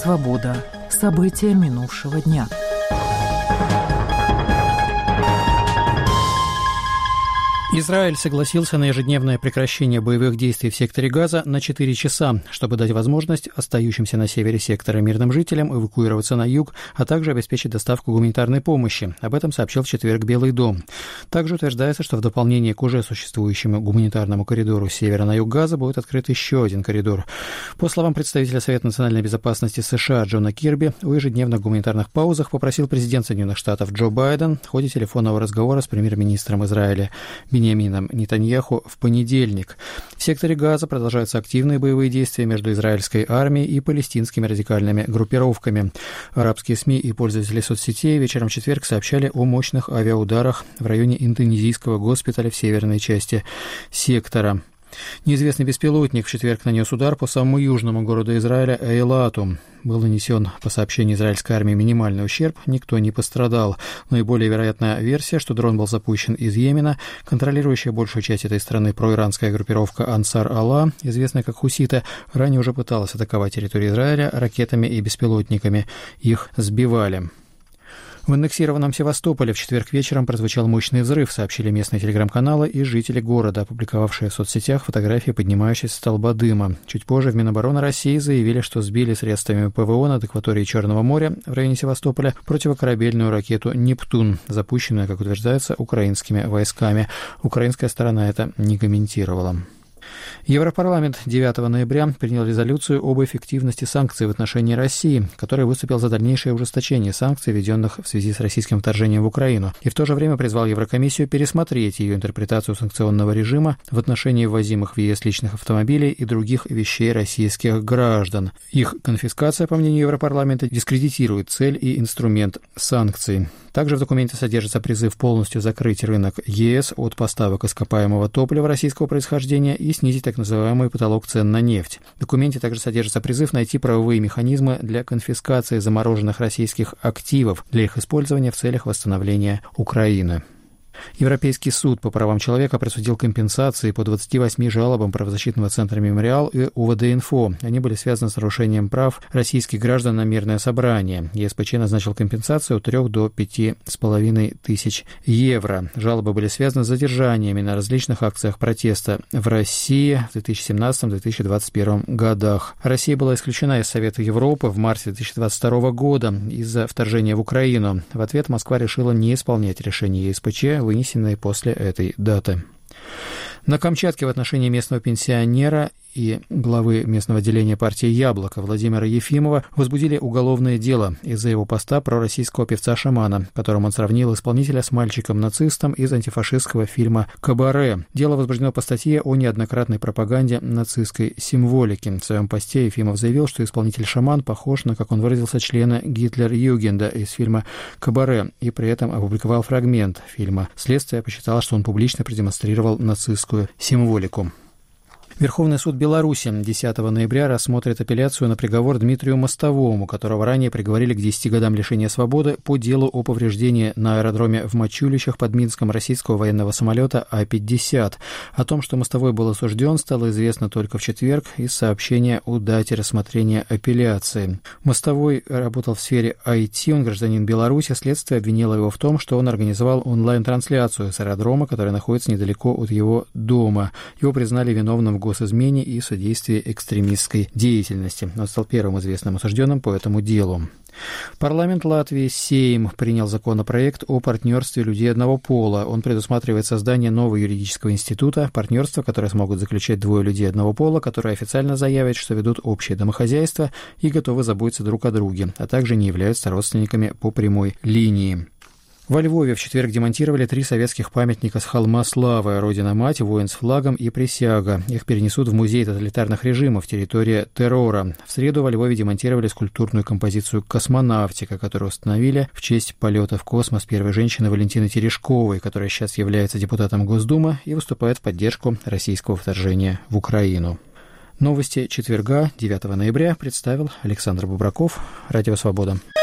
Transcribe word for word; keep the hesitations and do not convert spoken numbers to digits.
Свобода. События минувшего дня. Израиль согласился на ежедневное прекращение боевых действий в секторе Газа на четыре часа, чтобы дать возможность остающимся на севере сектора мирным жителям эвакуироваться на юг, а также обеспечить доставку гуманитарной помощи. Об этом сообщил в четверг Белый дом. Также утверждается, что в дополнение к уже существующему гуманитарному коридору с севера на юг Газа будет открыт еще один коридор. По словам представителя Совета национальной безопасности США Джона Кирби, о ежедневных гуманитарных паузах попросил президент Соединенных Штатов Джо Байден в ходе телефонного разговора с премьер-министром Израиля Биньямином Нетаньяху в понедельник. В секторе Газа продолжаются активные боевые действия между израильской армией и палестинскими радикальными группировками. Арабские СМИ и пользователи соцсетей вечером в четверг сообщали о мощных авиаударах в районе индонезийского госпиталя в северной части сектора. Неизвестный беспилотник в четверг нанес удар по самому южному городу Израиля Эйлату. Был нанесен, по сообщению израильской армии, минимальный ущерб, никто не пострадал. Наиболее вероятная версия, что дрон был запущен из Йемена. Контролирующая большую часть этой страны проиранская группировка Ансар Алла, известная как хуситы, ранее уже пыталась атаковать территорию Израиля ракетами и беспилотниками. Их сбивали. В аннексированном Севастополе в четверг вечером прозвучал мощный взрыв, сообщили местные телеграм-каналы и жители города, опубликовавшие в соцсетях фотографии поднимающейся столба дыма. Чуть позже в Минобороны России заявили, что сбили средствами ПВО над акваторией Черного моря в районе Севастополя противокорабельную ракету «Нептун», запущенную, как утверждается, украинскими войсками. Украинская сторона это не комментировала. Европарламент девятого ноября принял резолюцию об эффективности санкций в отношении России, который выступил за дальнейшее ужесточение санкций, введенных в связи с российским вторжением в Украину, и в то же время призвал Еврокомиссию пересмотреть ее интерпретацию санкционного режима в отношении ввозимых в ЕС личных автомобилей и других вещей российских граждан. Их конфискация, по мнению Европарламента, дискредитирует цель и инструмент санкций. Также в документе содержится призыв полностью закрыть рынок ЕС от поставок ископаемого топлива российского происхождения и снизить так называемый потолок цен на нефть. В документе также содержится призыв найти правовые механизмы для конфискации замороженных российских активов для их использования в целях восстановления Украины. Европейский суд по правам человека присудил компенсации по двадцати восьми жалобам правозащитного центра «Мемориал» и УВД-Инфо. Они были связаны с нарушением прав российских граждан на мирное собрание. ЕСПЧ назначил компенсацию от трёх до пяти с половиной тысяч евро. Жалобы были связаны с задержаниями на различных акциях протеста в России в две тысячи семнадцатом — две тысячи двадцать первом годах. Россия была исключена из Совета Европы в марте две тысячи двадцать второго года из-за вторжения в Украину. В ответ Москва решила не исполнять решение ЕСПЧ, вынесенные после этой даты. На Камчатке в отношении местного пенсионера и главы местного отделения партии «Яблоко» Владимира Ефимова возбудили уголовное дело из-за его поста пророссийского певца-шамана, которым он сравнил исполнителя с мальчиком-нацистом из антифашистского фильма «Кабаре». Дело возбуждено по статье о неоднократной пропаганде нацистской символики. В своем посте Ефимов заявил, что исполнитель-шаман похож на, как он выразился, члена Гитлер-Югенда из фильма «Кабаре», и при этом опубликовал фрагмент фильма. Следствие посчитало, что он публично продемонстрировал нацистскую символику. Верховный суд Беларуси десятого ноября рассмотрит апелляцию на приговор Дмитрию Мостовому, которого ранее приговорили к десяти годам лишения свободы по делу о повреждении на аэродроме в Мачулищах под Минском российского военного самолета А пятьдесят. О том, что Мостовой был осужден, стало известно только в четверг из сообщения о дате рассмотрения апелляции. Мостовой работал в сфере ай ти, он гражданин Беларуси. Следствие обвинило его в том, что он организовал онлайн-трансляцию с аэродрома, который находится недалеко от его дома. Его признали виновным в госизмене и содействии экстремистской деятельности. Он стал первым известным осужденным по этому делу. Парламент Латвии Сейм принял законопроект о партнерстве людей одного пола. Он предусматривает создание нового юридического института партнерства, которое смогут заключать двое людей одного пола, которые официально заявят, что ведут общее домохозяйство и готовы заботиться друг о друге, а также не являются родственниками по прямой линии. Во Львове в четверг демонтировали три советских памятника с холма Славы: Родина-Мать, Воин с флагом и Присяга. Их перенесут в музей тоталитарных режимов «Территория террора». В среду во Львове демонтировали скульптурную композицию «Космонавтика», которую установили в честь полета в космос первой женщины Валентины Терешковой, которая сейчас является депутатом Госдумы и выступает в поддержку российского вторжения в Украину. Новости четверга, девятого ноября, представил Александр Бубраков, Радио Свобода.